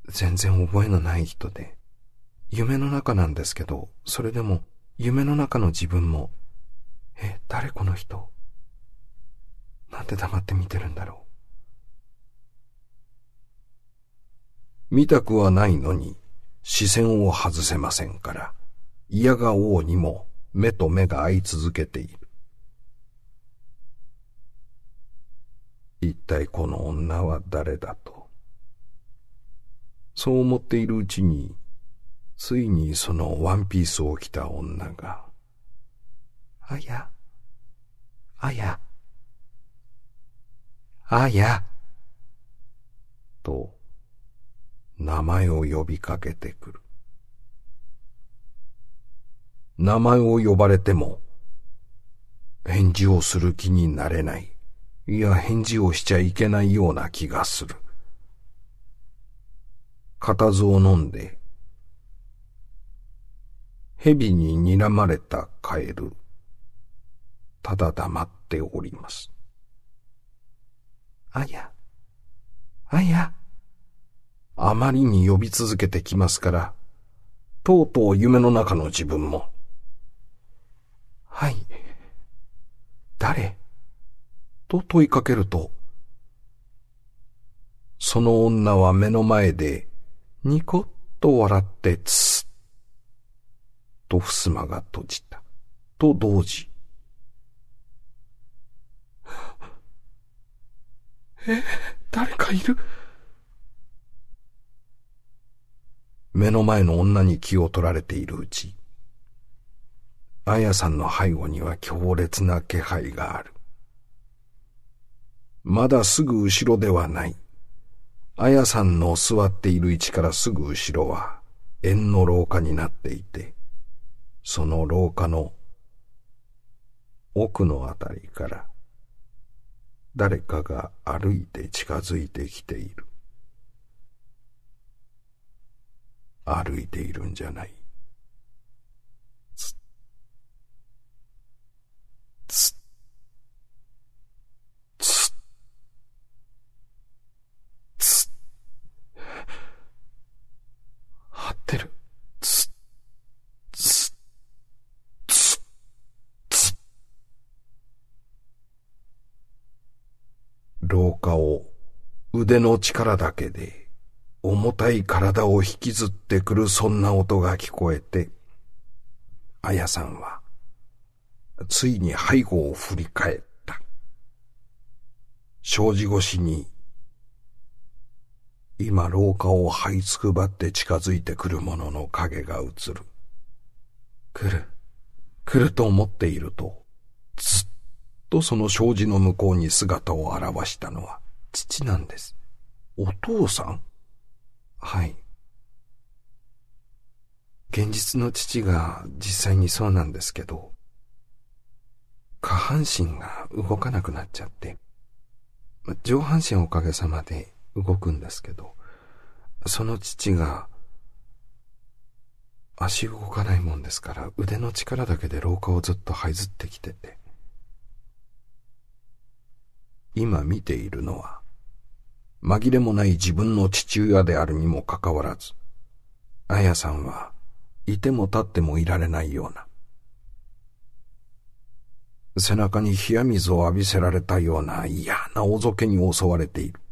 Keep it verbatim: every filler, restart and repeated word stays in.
全然覚えのない人で、夢の中なんですけど、それでも夢の中の自分も、え、誰この人？なんで黙って見てるんだろう。見たくはないのに視線を外せませんから、嫌がおうにも目と目が合い続けている。一体この女は誰だと。そう思っているうちに、ついにそのワンピースを着た女が、 あや、あや、あや、 と名前を呼びかけてくる。名前を呼ばれても、返事をする気になれない。いや、返事をしちゃいけないような気がする。固唾を飲んで、蛇に睨まれたカエル、ただ黙っております。 あや、あや。 あまりに呼び続けてきますから、とうとう夢の中の自分も、 はい、誰？ と問いかけると、その女は目の前でニコッと笑ってつっと襖が閉じた。と同時、 え、誰かいる？ 目の前の女に気を取られているうち、あやさんの背後には強烈な気配がある。まだすぐ後ろではない。あやさんの座っている位置からすぐ後ろは円の廊下になっていて、その廊下の奥のあたりから誰かが歩いて近づいてきている。歩いているんじゃない。つ、つ、つ、つ、 張ってる。 つ、つ、つ、つ。廊下を腕の力だけで重たい体を引きずってくる、そんな音が聞こえて、あやさんはついに背後を振り返った。障子越しに今廊下を這いつくばって近づいてくる者の影が映る。来る来ると思っていると、ずっとその障子の向こうに姿を現したのは父なんです。お父さん？ はい。現実の父が実際にそうなんですけど、下半身が動かなくなっちゃって、上半身はおかげさまで動くんですけど、その父が足動かないもんですから腕の力だけで廊下をずっと這いずってきてて、 今見ているのは紛れもない自分の父親であるにもかかわらず、あやさんはいても立ってもいられないような、背中に冷や水を浴びせられたような嫌なおぞけに襲われている。